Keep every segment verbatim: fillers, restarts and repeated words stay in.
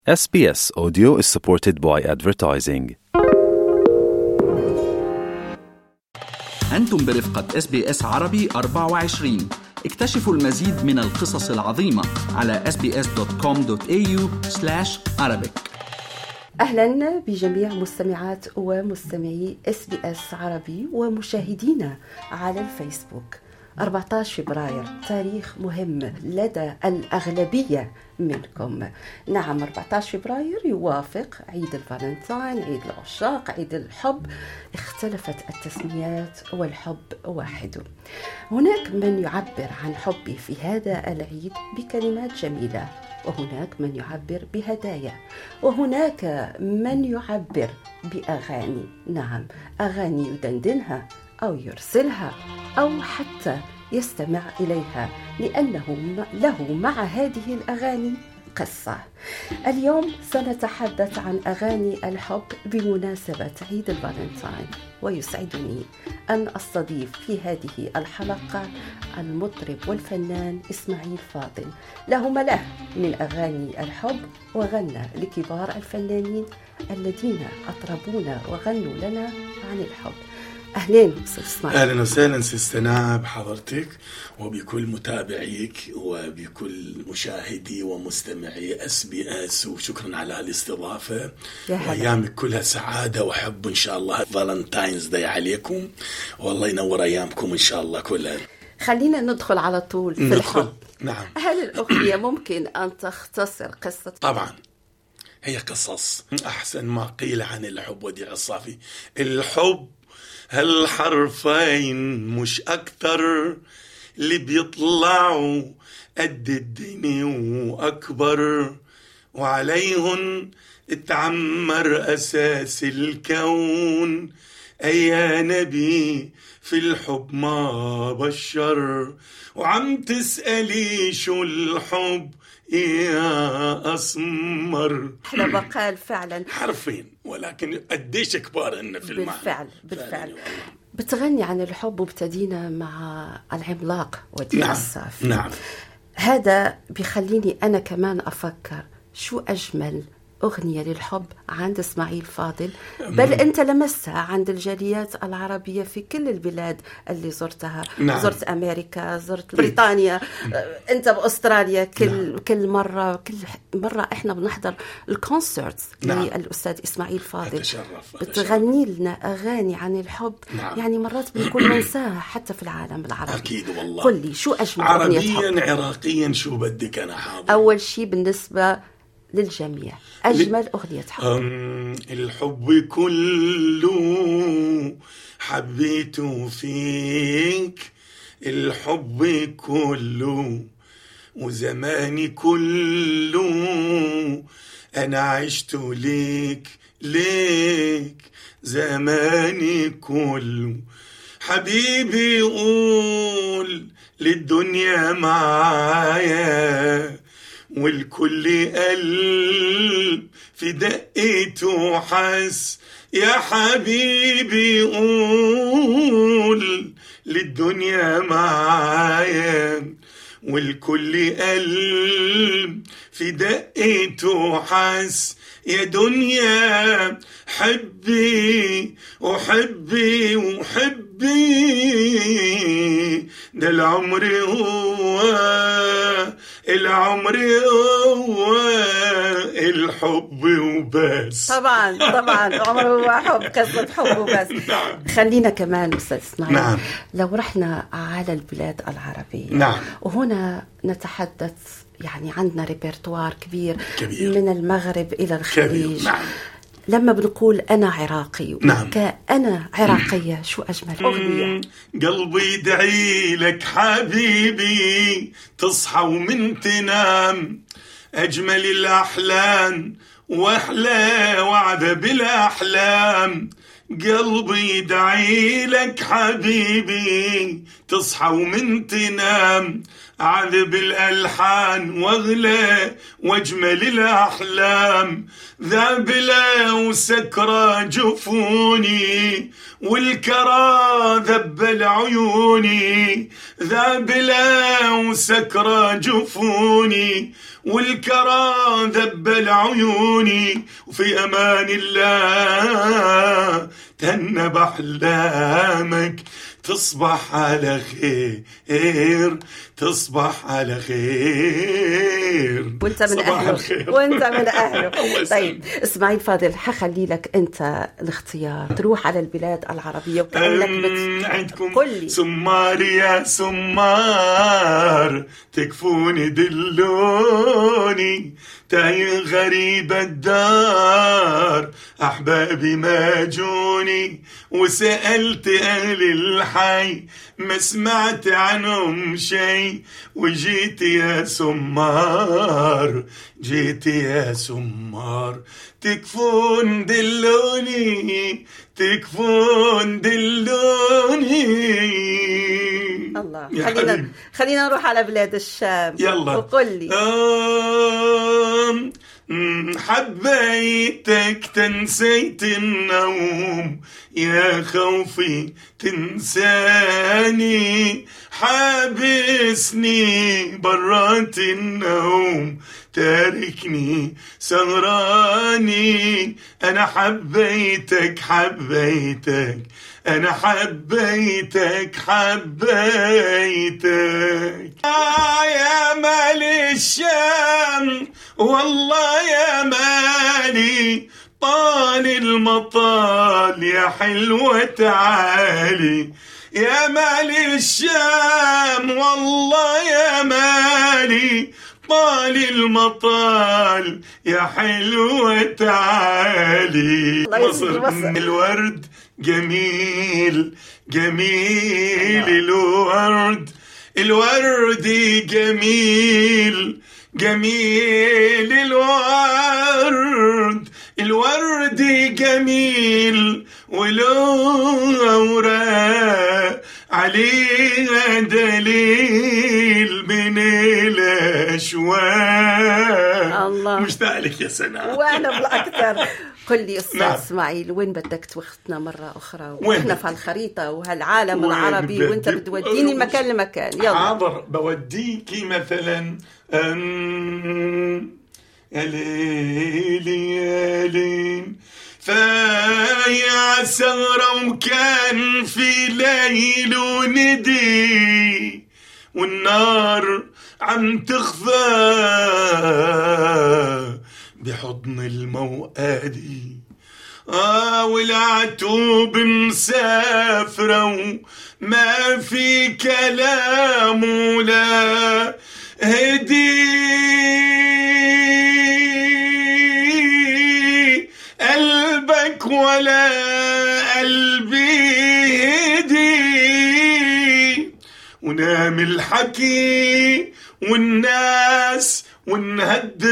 إس بي إس Audio is supported by advertising. أنتم برفقة إس بي إس عربي أربعة وعشرين. اكتشفوا المزيد من القصص العظيمة على إس بي إس دوت كوم دوت إيه يو سلاش عربيك. أهلا بجميع مستمعات ومستمعي إس بي إس عربي ومشاهدينا على الفيسبوك. أربعة عشر فبراير تاريخ مهم لدى الأغلبية منكم. نعم، أربعة عشر فبراير يوافق عيد الفالنتين، عيد العشاق، عيد الحب. اختلفت التسميات والحب واحد. هناك من يعبر عن حبه في هذا العيد بكلمات جميلة، وهناك من يعبر بهدايا، وهناك من يعبر بأغاني. نعم، أغاني يدندنها أو يرسلها أو حتى يستمع إليها، لأنه له مع هذه الأغاني قصة. اليوم سنتحدث عن أغاني الحب بمناسبة عيد الفالنتين، ويسعدني أن أستضيف في هذه الحلقة المطرب والفنان إسماعيل فاضل. له ملاه من أغاني الحب، وغنى لكبار الفنانين الذين أطربونا وغنوا لنا عن الحب. أهلين أستاذ إسماعيل. أهلا وسهلا سيستنا بحضرتك وبكل متابعيك وبكل مشاهدي ومستمعي إس بي إس، وشكرا على الاستضافة، وأيامك كلها سعادة وحب إن شاء الله. فالنتاينز داي عليكم، والله ينور أيامكم إن شاء الله كلها. خلينا ندخل على طول في ندخل. الحب. نعم. هل الأغنية ممكن أن تختصر قصة؟ طبعا هي قصص. أحسن ما قيل عن الحب وديع الصافي، الحب هالحرفين مش أكتر، اللي بيطلعوا قد الدنيا وأكبر، وعليهن اتعمر أساس الكون. أي نبي في الحب ما بشر، وعم تسألي شو الحب يا أسمر. احنا بقال فعلا حرفين، ولكن قديش كبار إن في المعنى. بالفعل بالفعل. بتغني عن الحب، وابتدينا مع العملاق وديع نعم. الصافي. نعم. هذا بيخليني أنا كمان أفكر شو أجمل أغنية للحب عند إسماعيل فاضل، بل أنت لمستها عند الجاليات العربية في كل البلاد اللي زرتها. نعم. زرت أمريكا، زرت بريطانيا، أنت بأستراليا. كل نعم. كل مرة كل مرة إحنا بنحضر الكونسرتس نعم. للأستاذ إسماعيل فاضل. أتشرف. بتغني لنا أغاني عن الحب. نعم. يعني مرات بنكون ننساها حتى في العالم العربي. أكيد والله. قل لي شو أجمل أغنية حب؟ عربيا عراقيا شو بدك أنا حاضر. أول شيء بالنسبة للجميع، أجمل أغنية حب. الحب كله حبيته فيك، الحب كله وزماني كله أنا عشت ليك ليك زماني كله. حبيبي قول للدنيا معايا، والكل قلب في دقيته حس. يا حبيبي قول للدنيا معايا، والكل قلب في دقيته حس. يا دنيا حبي وحبي وحبي، ده العمر هو العمر هو الحب وبس. طبعا طبعا العمر هو حب، قصة حب وبس. خلينا كمان أستاذ إسماعيل. نعم. لو رحنا على البلاد العربية. نعم. وهنا نتحدث، يعني عندنا ريبرتوار كبير, كبير من المغرب إلى الخليج. نعم. لما بنقول أنا عراقي، نعم. كأنا عراقية، شو أجمل أغنية؟ قلبي يدعي لك حبيبي تصحى ومن تنام، أجمل الأحلام وأحلى وعد بالأحلام. قلبي يدعي لك حبيبي تصحى ومن تنام، عذب الألحان واغلى واجمل الأحلام. ذابلة وسكرة جفوني والكرى ذبل عيوني. ذابلة وسكرة جفوني والكرى ذبل عيوني، وفي أمان الله تهنى بأحلامك، تصبح على خير، تصبح على خير، وانت من أهله وانت من أهله. طيب إسماعيل فاضل، حخلي لك أنت الاختيار تروح على البلاد العربية وكأنك بت... عندكم سمار يا سمار، تكفوني دلوني، تايه غريب الدار، أحبابي ما جوني، وسألت أهل الحي ما سمعت عنهم شي، وجيت يا سمار، جيت يا سمار، تكفون دلوني، تكفون دلوني. الله، خلينا خلينا نروح على بلاد الشام. يلا وقل لي. آم حبيتك تنسيت النوم، يا خوفي تنساني، حابسني برات النوم، تاركني سهراني، أنا حبيتك حبيتك أنا حبيتك حبيتك. آه يا مال الشام والله يا مالي، طال المطال يا حلوة تعالي، يا مال الشام والله يا مالي، طال المطال يا حلوة تعالي. مصر الورد جميل جميل، الورد الورد جميل جميل، الورد الورد جميل، والأوراق عليها دليل من الأشواق. الله، مشتاق لك يا سناء. وأنا بالأكثر. قل لي أستاذ نعم. إسماعيل، وين بدك توختنا مرة أخرى وإحنا في الخريطة وهالعالم العربي، وإنت بتوديني مكان لمكان؟ يلا. حاضر، بوديكي مثلا أم... يا ليلي يا ليل، فايع سهرة وكان في ليل وندي، والنار عم تخفى بحضن الموقدي، آه والعتوب مسافرة وما في كلام ولا هدي، قلبك ولا قلبي هدي، ونام الحكي والناس ونهد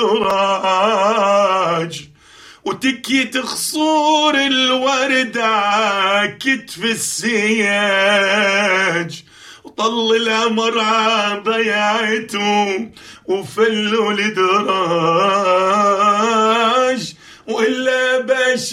السراج، وتكيت خصور الورد عكتف السياج، وطل القمر ضيعته وفلوا الدراج، وإلا باش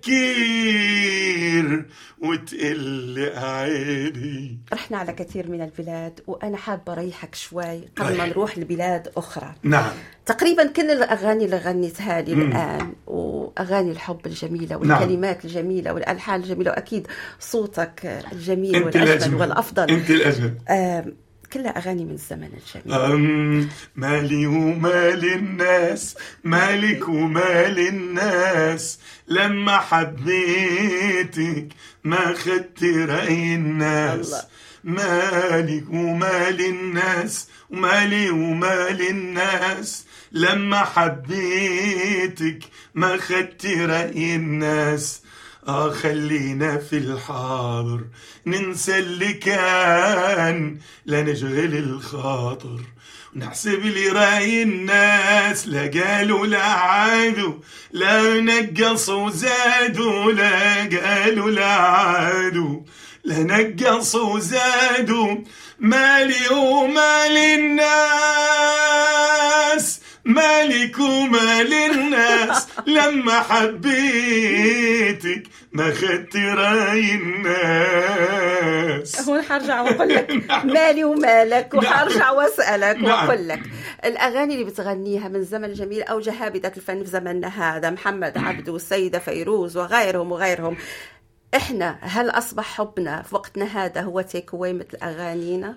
بكير وتقل عيني. رحنا على كثير من البلاد، وأنا حابة أريحك شوي قبل ما نروح لبلاد أخرى. نعم. تقريبا كل الأغاني اللي غنيتها لي الآن، وأغاني الحب الجميلة والكلمات نعم. الجميلة والألحان الجميلة، وأكيد صوتك الجميل والأجمل والأفضل. أنت الأجمل. كلها أغاني من الزمن الجميل. مالي ومال الناس، مالك ومال الناس، لما حبيتك ما خدت رأي الناس. الله. مالك ومال الناس، ومالي ومال الناس، لما حبيتك ما خدت رأي الناس. آه خلينا في الحاضر ننسى اللي كان، لا نشغل الخاطر ونحسب لي رأي الناس، لا قالوا لا عادوا، لا نقصوا زادوا، لا قالوا لا عادوا، لا نقصوا زادوا. مالي ومال الناس، مالك ومال الناس لما حبيتك ما خدت راي الناس. هون حرجع واقول لك مالي ومالك، وحرجع واسالك واقول لك الاغاني اللي بتغنيها من زمن جميل او جهابذة الفن في زمننا هذا، محمد عبده والسيدة فيروز وغيرهم وغيرهم، احنا هل اصبح حبنا في وقتنا هذا هو تيك اواي مثل اغانينا؟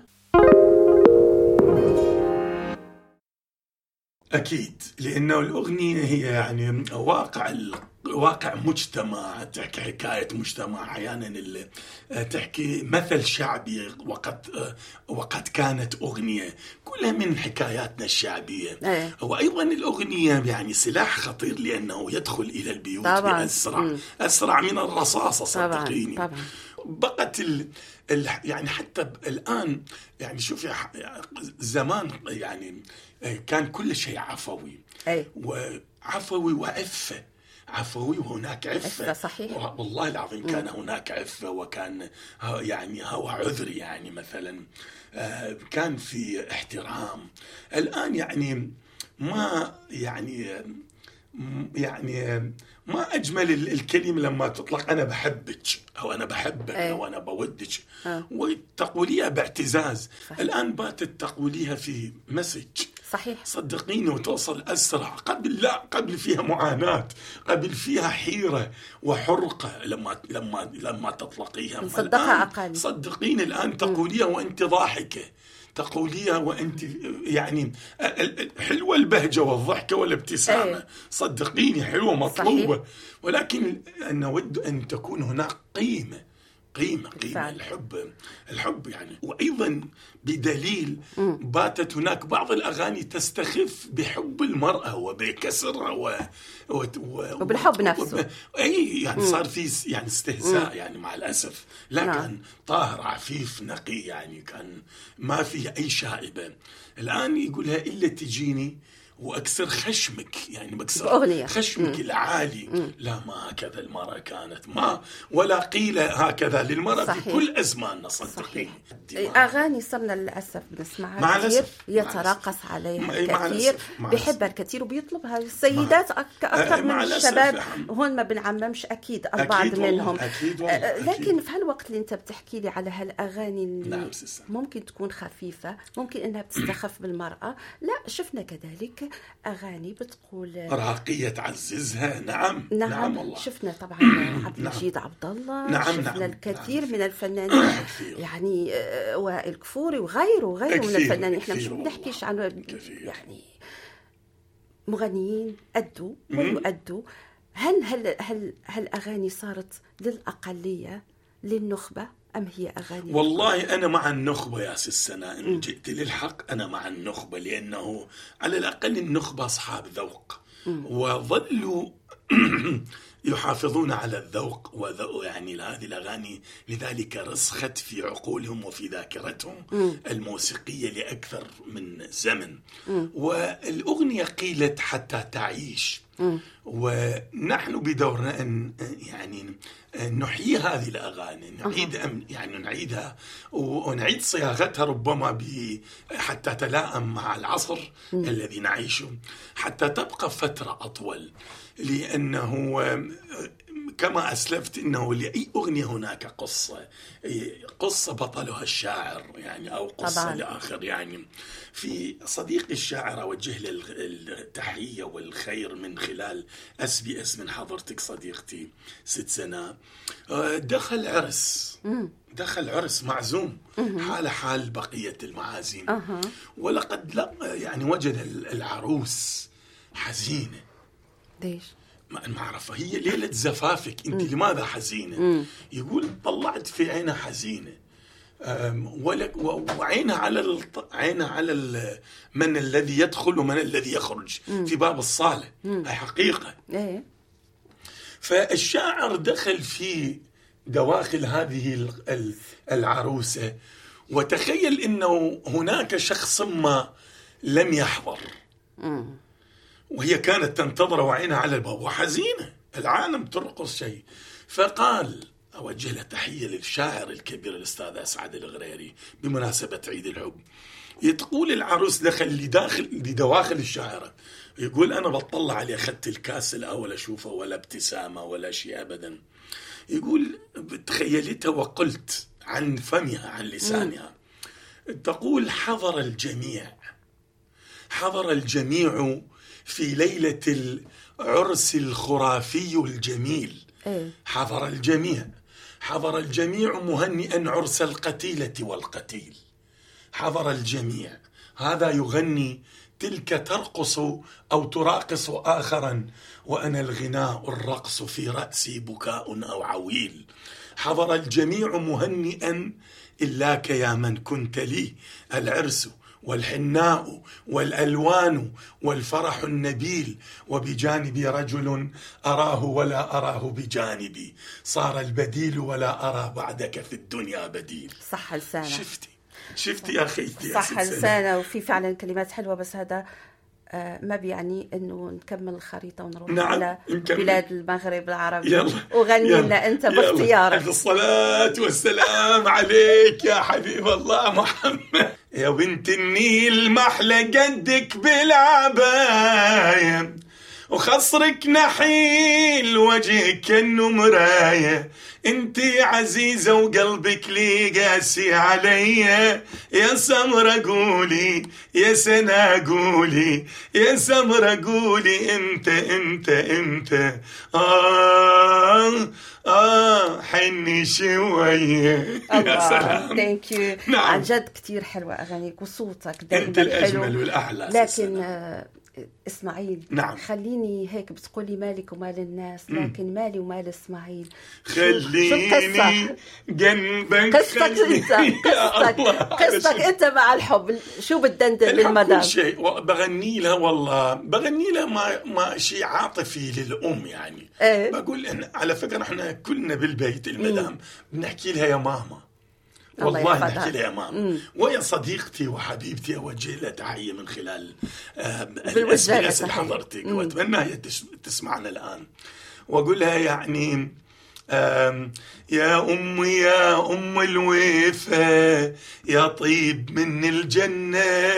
أكيد، لأنه الأغنية هي يعني واقع واقع مجتمع، تحكي حكاية مجتمع، أحيانا تحكي مثل شعبي وقد وقد كانت أغنية، كلها من حكاياتنا الشعبية. أيه. وأيضا الأغنية يعني سلاح خطير لأنه يدخل إلى البيوت طبعاً. بأسرع م. أسرع من الرصاصة صدقيني. طبعاً. طبعاً. بقت ال... ال... يعني حتى الآن يعني شوفي زمان يعني كان كل شيء عفوي. أي. وعفوي وعفة، عفوي وهناك عفة. صحيح. والله العظيم كان هناك عفة، وكان يعني هو عذر، يعني مثلا كان في احترام. الآن يعني ما يعني يعني ما أجمل الكلمة لما تطلق أنا بحبك أو أنا بحبك أي. أو أنا بودك أه. وتقوليها باعتزاز. صحيح. الآن باتت تقوليها في مسج. صحيح. صدقيني وتوصل أسرع. قبل لا، قبل فيها معاناة، قبل فيها حيرة وحرقة لما لما لما تطلقيها. صدقها أقل. صدقيني الآن تقوليها وأنت ضاحكة، تقوليها وأنت يعني حلوة البهجة والضحكة والابتسامة. أيه. صدقيني حلوة مطلوبة. صحيح. ولكن نود أن تكون هناك قيمة قيمة قيمة فعلا. الحب الحب يعني. وأيضا بدليل م. باتت هناك بعض الأغاني تستخف بحب المرأة وبكسرها و... و... و... وبالحب نفسه. وب... أي يعني م. صار في يعني استهزاء م. يعني مع الأسف. لا نعم. كان طاهر عفيف نقي، يعني كان ما فيه أي شائبة. الآن يقولها إلا تجيني وأكسر خشمك، يعني بكسر خشمك مم. العالي. مم. لا، ما هكذا المرأة كانت، ما ولا قيل هكذا للمرأة في كل أزماننا. صدقيني أغاني صرنا للأسف بنسمعها كثير، يتراقص عليها كثير، بيحبها الكثير وبيطلبها السيدات أكثر من الشباب. هون ما بنعممش أكيد البعض أكيد منهم. أكيد أكيد. لكن في هالوقت اللي أنت بتحكي لي على هالأغاني اللي نعم ممكن تكون خفيفة، ممكن إنها بتستخف بالمرأة، لا شفنا كذلك أغاني بتقول راقية تعززها. نعم نعم, نعم والله. شفنا طبعا عبد المجيد عبد الله. نعم شفنا نعم الكثير نعم. من الفنانين يعني وائل كفوري وغيره وغيره من الفنانين. احنا مش بنحكيش عن يعني مغنيين أدوا ويؤدوا. هل هل هل هل أغاني صارت للأقلية للنخبة أم هي أغاني؟ والله أنا مع النخبة يا سنة، إن جئت للحق أنا مع النخبة، لأنه على الأقل النخبة أصحاب ذوق وظلوا يحافظون على الذوق وذوق يعني هذه الأغاني، لذلك رسخت في عقولهم وفي ذاكرتهم م. الموسيقية لأكثر من زمن. م. والأغنية قيلت حتى تعيش. م. ونحن بدورنا أن يعني نحيي هذه الأغاني، نعيد أم يعني نعيدها ونعيد صياغتها ربما حتى تلائم مع العصر م. الذي نعيشه، حتى تبقى فترة أطول. لأنه كما أسلفت أنه لأي أغنية هناك قصة قصة بطلها الشاعر يعني أو قصة طبعاً. لآخر يعني. في صديق الشاعر أوجه له التحية والخير من خلال أس بي أس من حضرتك صديقتي ست سنة. دخل عرس دخل عرس معزوم حال حال بقية المعازيم. ولقد لا يعني وجد العروس حزينة. ليش؟ ما أعرف، هي ليلة زفافك أنت مم. لماذا حزينة؟ مم. يقول طلعت في عينها حزينة وعينها على عينها على من الذي يدخل ومن الذي يخرج مم. في باب الصالة. هي حقيقة. إيه؟ فالشاعر دخل في دواخل هذه العروسة وتخيل أنه هناك شخص ما لم يحضر مم. وهي كانت تنتظر وعينها على الباب وحزينة، العالم ترقص شيء. فقال أوجه له تحية للشاعر الكبير الأستاذ أسعد الغريري بمناسبة عيد الحب. تقول العروس دخل لداخل لدواخل الشاعرة يقول أنا بطلع عليه، أخذت الكاس الأول أشوفه ولا ابتسامة ولا شيء أبدا. يقول تخيلتها وقلت عن فمها عن لسانها تقول حضر الجميع، حضر الجميع في ليلة العرس الخرافي الجميل. حضر الجميع، حضر الجميع مهنئا عرس القتيلة والقتيل. حضر الجميع، هذا يغني، تلك ترقص أو تراقص آخرا، وأنا الغناء الرقص في رأسي بكاء أو عويل. حضر الجميع مهنئا إلاك يا من كنت لي، العرس والحناء والألوان والفرح النبيل، وبجانبي رجل أراه ولا أراه بجانبي، صار البديل ولا أرى بعدك في الدنيا بديل. صح لسانة. شفتي شفتي يا أخيتي، صح لسانة، وفي فعلا كلمات حلوة، بس هذا ما بيعني انه نكمل الخريطه ونروح نعم. على نكمل. بلاد المغرب العربي. يلا. وغني لنا انت باختيارك. الصلاه والسلام عليك يا حبيب الله محمد، يا بنت النيل محلى قدك بالعبايه، وخصرك نحيل وجهك كأنه مرايه، انتي عزيزة وقلبك لي قاسي علي، يا سمرة قولي يا سنا قولي، يا سمرة قولي انت انت انت آه آه حني شوية. يا سلام. ثانك يو. نعم. عن جد كتير حلوة أغانيك وصوتك دائما انت الأجمل حلو. والأحلى. لكن آه إسماعيل، نعم. خليني هيك بتقولي مالك ومال الناس، لكن م. مالي ومال إسماعيل. خليني جنبك. قصتك أنت، قصتك, قصتك أنت مع الحب، شو بتدندن للمدام؟ كل شيء بغني لها، والله بغني لها ما, ما شيء عاطفي للأم يعني. إيه؟ بقول إن على فكرة إحنا كلنا بالبيت المدام بنحكي لها يا ماما، والله نحكي لها يا ماما، ويا صديقتي وحبيبتي أوجه لها تحية من خلال الاس بي اس حضرتك، وأتمنى هي تسمعنا الآن، وأقول لها يعني يا أمي يا أم الوفا، يا طيب من الجنة،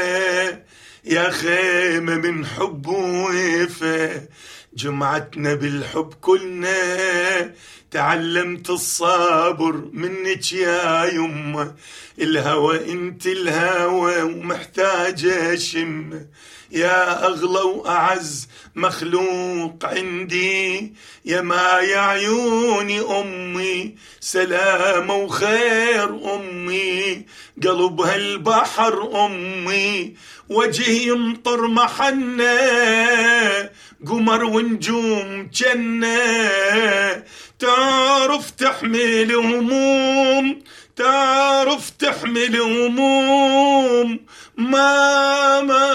يا خيمة من حب ووفا، جمعتنا بالحب كلنا، تعلمت الصبر منك يا يمه، الهوى انت الهوى ومحتاجة شم، يا أغلى وأعز مخلوق عندي، يا ما يا عيوني أمي، سلامة وخير أمي، قلبها البحر أمي، وجهي يمطر محنة، قمر ونجوم جنة، تعرف تحمل هموم، تعرف تحمل هموم، ما ما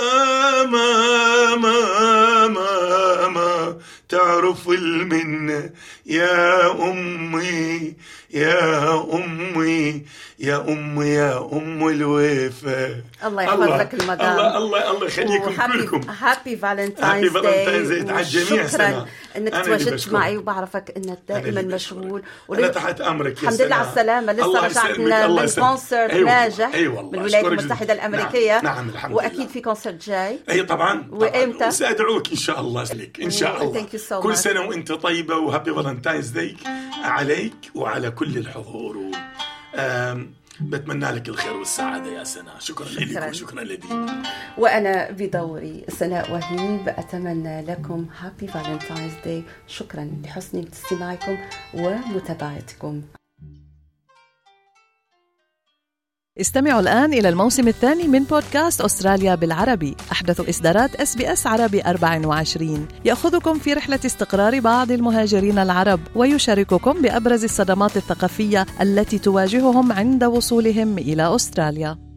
ما ما ما ما تعرف المنة يا أمي يا أمي يا أمي يا أم الوفا. الله يحفظ لك المدام. الله الله الله يخليكم كلكم. هابي فالنتاينز داي على الجميع. شكرا انك تواجدت معي، وبعرفك انك دائما مشغول. أنا تحت أمرك. الحمد لله على السلامة. لسه رجعت من كونسرت ناجح أيوة من الولايات المتحدة الأمريكية. نعم, نعم الحمد وأكيد لله. في كونسرت جاي. أي طبعا. وإمتى؟ وسأدعوك إن شاء الله لك إن شاء الله. so كل سنة وأنت طيبة، وهابي فالنتاينز داي عليك وعلى كل الحضور. و... بتمنى لك الخير والسعادة يا سناء. شكرا, شكرا. لك وشكرا لدي. وأنا بدوري سناء وهيب أتمنى لكم هابي فالنتاينز داي. شكرا لحسن استماعكم ومتابعتكم. استمعوا الآن إلى الموسم الثاني من بودكاست أستراليا بالعربي، أحدث إصدارات إس بي إس عربي أربعة وعشرين، يأخذكم في رحلة استقرار بعض المهاجرين العرب، ويشارككم بأبرز الصدمات الثقافية التي تواجههم عند وصولهم إلى أستراليا.